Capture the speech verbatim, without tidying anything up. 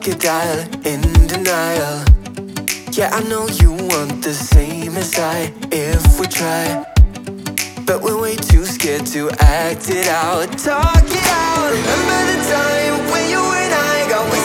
crocodile in denial. Yeah, I know you want the same as I if we try, but we're way too scared to act it out. Talk it out. Remember the time when you and I got